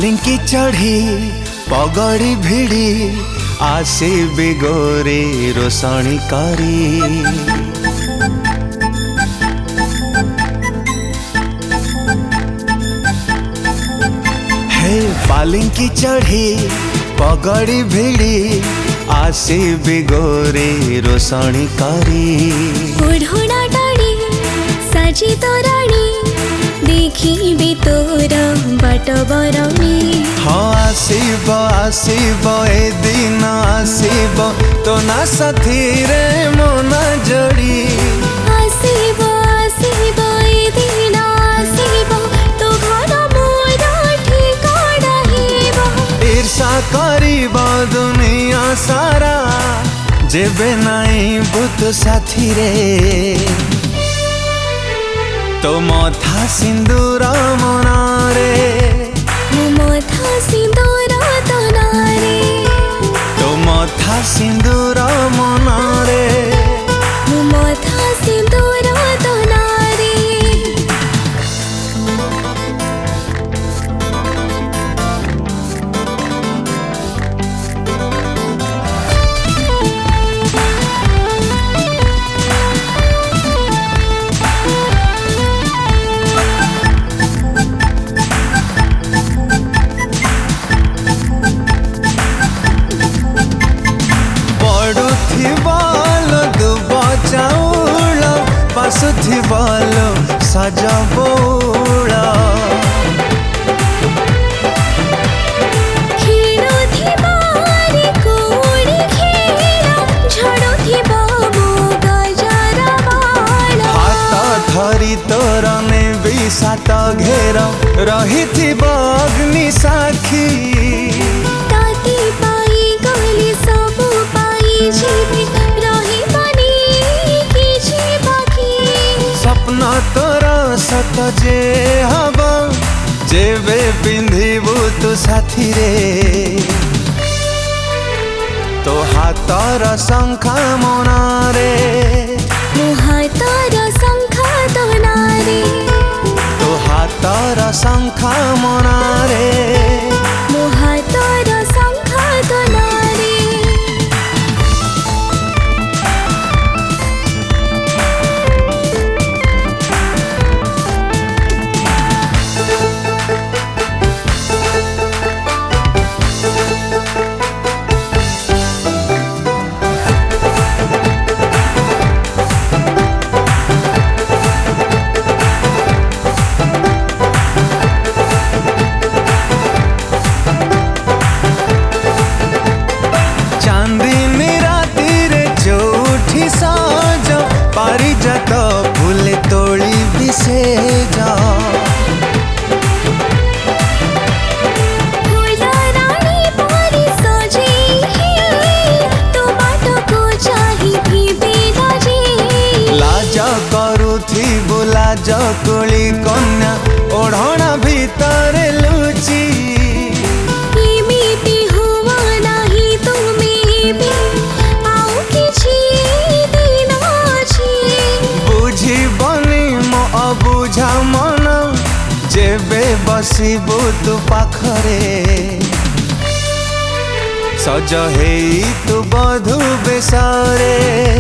पालिंकी चढ़ी पगड़ी भिड़ी आसीबी गोरी रोषणी करी। हे पालिंकी चढ़ी पगड़ी भिड़ी आसीबी गोरी रोषणी करी। ओढ़ना डाड़ी साजी तोराणी देखी तोर बाट बरणी। हाँ आसीब आसीब ए दिन आसीब तो ना साथी रे मन जोड़ी। आसीब आसीब ए दिन आसीब तो घर मोर ठिकाना हेब। ईर्षा करिब दुनिया सारा जेबे नाई बुत साथी रे। तो मथा सिंदूर मनारे मथा सिंदूर तनारे। तो मथा सिंदूर मनारे मथा सिंदूर तनारे। पासुथिबालो साजा बोला खेलो थिबारे कोड़ी खेला झड़ो थिबा मो गजरा बाला। हाथ धरी तोर ने भी सात घेर रही थिबा अग्नि साखी। ताती पाई गली सब पाई जीवे रही बनी किछि बाकी। स्वप्न तोर सत जे हब जेबे पिंधिबु तु साथी रे। तो हाथर शंखा मनारे मो हाथर शंखा तनारे। तो हाथर शंखा मनारे मो हाथर शंखा तनारे। चांदनी राती रे चौठी साज पारिजात फूल तोड़ी विसेज। फूला रानी पारी सजे तो बाट को चाही भी बेलाजी। लाज करुथी बुलाज कोली कन्या ओढ़ना भीतर लुची। एमिति हुआ नाही तुमे भी आउ किछि दिन अछि। बुझिबनी मो अबुझा मन जेबे बसिबु तु पाखरे। सज हेई तु बधु बेसरे